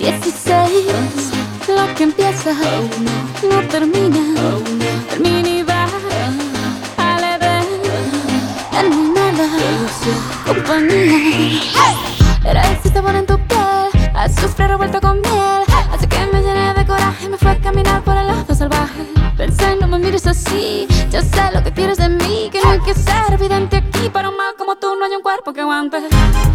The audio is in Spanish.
16, lo que empieza no termina. Termina y va a la edad en mi mala compañía. Era ese sabor en tu piel, azufre revuelto con miel. Así que me llené de coraje y me fue a caminar por el lado salvaje. Pensé, no me mires así, yo sé lo que quieres de mí, que no hay que ser evidente aquí. Para un mal como tú no hay un cuerpo que aguante.